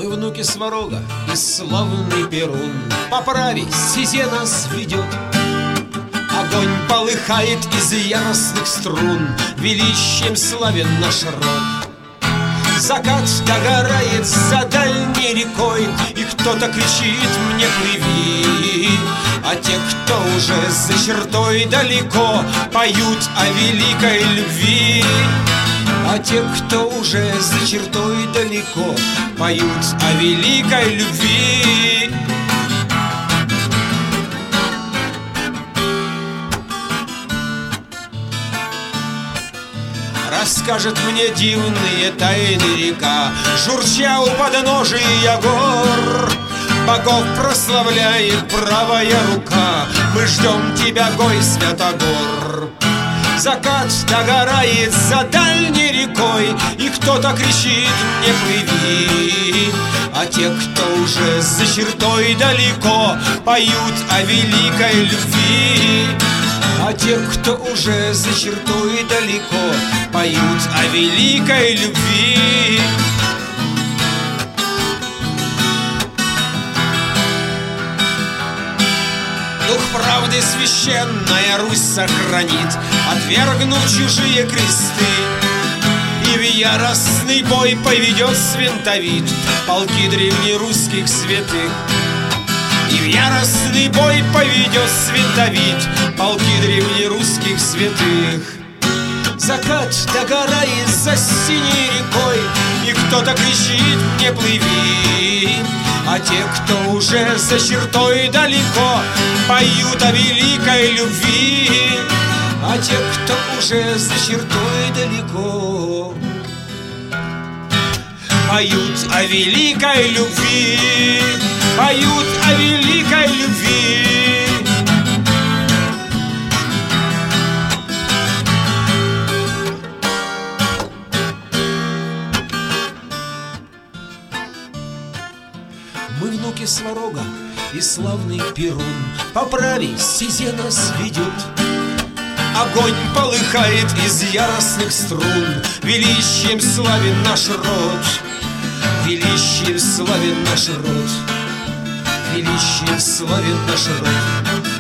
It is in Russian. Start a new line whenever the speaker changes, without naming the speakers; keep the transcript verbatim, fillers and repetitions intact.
Мы внуки Сварога и славный Перун. По праве стезе нас ведет. Огонь полыхает из яростных струн, величием славен наш род. Закат догорает за дальней рекой, и кто-то кричит мне: плыви. А те, кто уже за чертой далеко, поют о великой любви. А те, кто уже за чертой далеко, поют о великой любви. Расскажет мне дивные тайны река, журча у подножия гор. Богов прославляет правая рука, мы ждем тебя, Гой Святогор. Закат догорает за дальней рекой, и кто-то кричит мне: плыви. А те, кто уже за чертой далеко, поют о великой любви. А те, кто уже за чертой далеко, поют о великой любви. Дух правды священная Русь сохранит, отвергнув чужие кресты. И в яростный бой поведет свинтовит полки древнерусских святых. И в яростный бой поведет свинтовит полки древнерусских святых. Закат догорает за синей рекой, и кто-то кричит мне: плыви. А те, кто уже за чертой далеко, поют о великой любви. А те, кто уже за чертой далеко, поют о великой любви. Поют о великой любви. Мы внуки Сварога и славный Перун. По праве стезе нас ведет. Огонь полыхает из яростных струн, величием славен наш род. Величием славен наш род. Величием славен наш род.